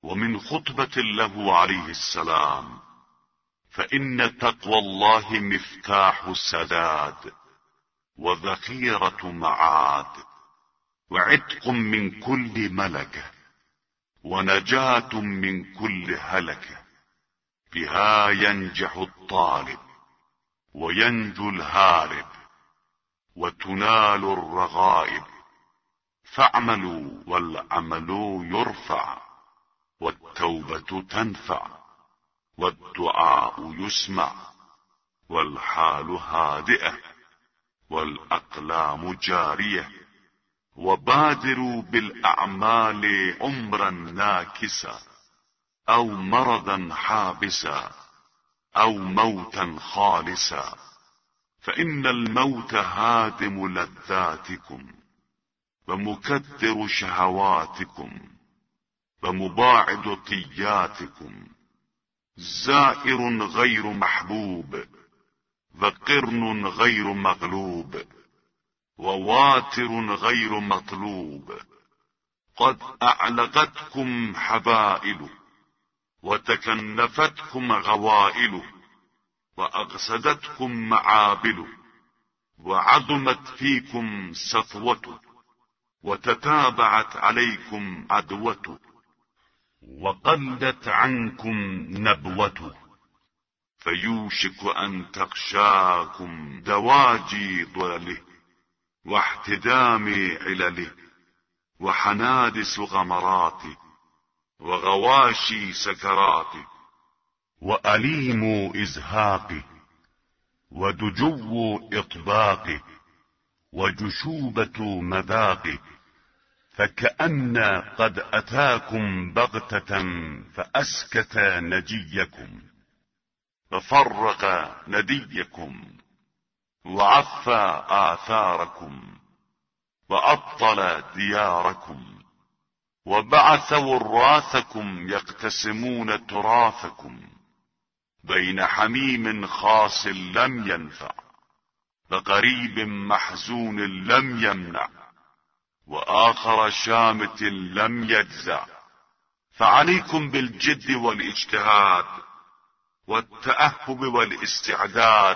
ومن خطبة له عليه السلام: فإن تقوى الله مفتاح السداد، وذخيرة معاد، وعتق من كل ملكة، ونجاة من كل هلكة. بها ينجح الطالب، وينجو الهارب، وتنال الرغائب. فاعملوا والعمل يرفع، والتوبة تنفع، والدعاء يسمع، والحال هادئة، والأقلام جارية. وبادروا بالأعمال عمرا ناكسا، أو مرضا حابسا، أو موتا خالصا. فإن الموت هادم لذاتكم، ومكدر شهواتكم، ومباعد طياتكم، زائر غير محبوب، وقرن غير مغلوب، وواتر غير مطلوب. قد أعلقتكم حبائل، وتكنفتكم غوائل، وأغسدتكم معابل، وعظمت فيكم سطوة، وتتابعت عليكم عدوة، وقلت عنكم نبوة. فيوشك أن تغشاكم دواجي ضلله، واحتدام علله، وحنادس غمراته، وغواشي سكراته، وأليم إزهاقه، ودجو إطباقه، وجشوبة مذاقه. فكأن قد أتاكم بغتة فأسكت نجيكم، ففرق نديكم، وعفى آثاركم، وأبطل دياركم، وبعث وراثكم يقتسمون تراثكم، بين حميم خاص لم ينفع، وقريب محزون لم يمنع، وآخر شامت لم يجزع. فعليكم بالجد والاجتهاد، والتأهب والاستعداد،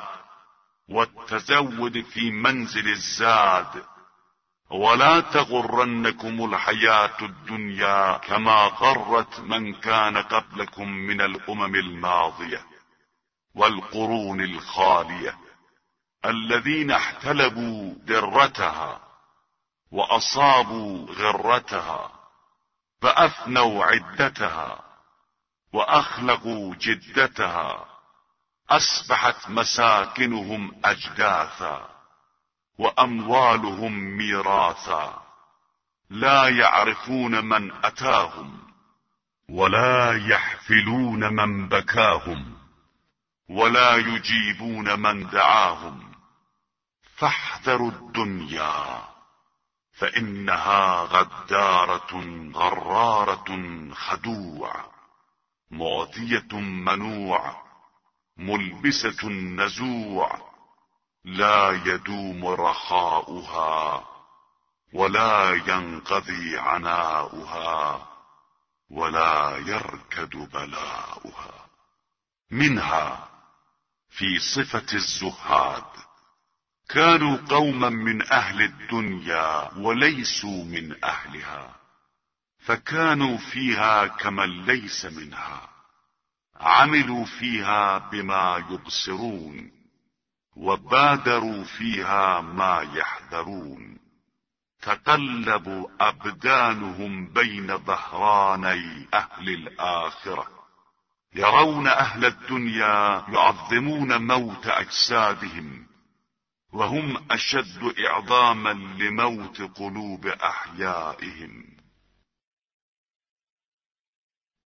والتزود في منزل الزاد. ولا تغرنكم الحياة الدنيا كما غرت من كان قبلكم من الأمم الماضية والقرون الخالية، الذين احتلبوا درتها، وأصابوا غرتها، فأفنوا عدتها، وأخلقوا جدتها. أصبحت مساكنهم أجداثا، وأموالهم ميراثا. لا يعرفون من أتاهم، ولا يحفلون من بكاهم، ولا يجيبون من دعاهم. فاحذروا الدنيا، فإنها غدارة غرارة خدوع، معطية منوع، ملبسة نزوع. لا يدوم رخاؤها، ولا ينقضي عناؤها، ولا يركد بلاؤها. منها في صفة الزهاد: كانوا قوما من أهل الدنيا وليسوا من أهلها، فكانوا فيها كمن ليس منها. عملوا فيها بما يبصرون، وبادروا فيها ما يحذرون. تقلبوا أبدانهم بين ظهراني أهل الآخرة. يرون أهل الدنيا يعظمون موت أجسادهم، وهم أشد إعظاما لموت قلوب أحيائهم.